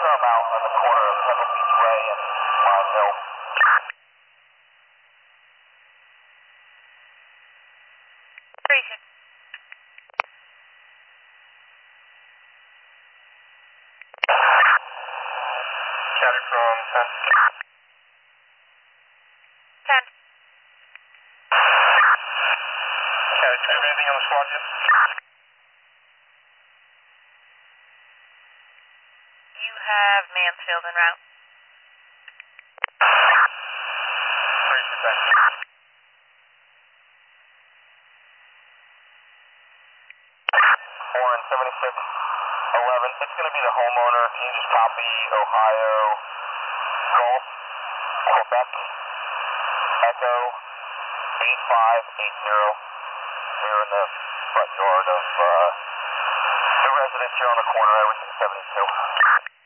I'm out on the corner of Pebble Beach Way and Mine Hill. Chatter from 10. 10. Chatter, do you have anything on the squad yet? You have Mansfield en route. 3-10. Warren 7611. It's going to be the homeowner. Can you just copy Ohio Golf Quebec Echo 8580? We're in the front yard of the residence here on the corner, everything 72.